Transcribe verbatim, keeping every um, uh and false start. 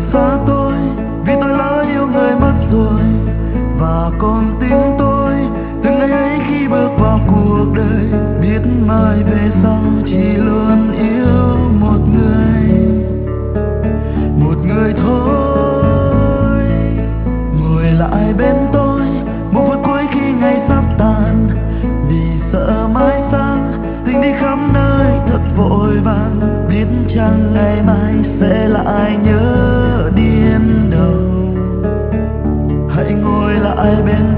xa tôi, vì tôi lỡ yêu người mất rồi. Và còn tim tôi từng ngày ấy khi bước vào cuộc đời, biết mai về sau chỉ luôn yêu một người, một người thôi. Ngồi lại bên tôi một phút cuối khi ngày sắp tàn, vì sợ mai sang tình đi khắp nơi thật vội vàng. Biết chăng ngày mai sẽ lại nhớ điên đầu, hãy ngồi lại bên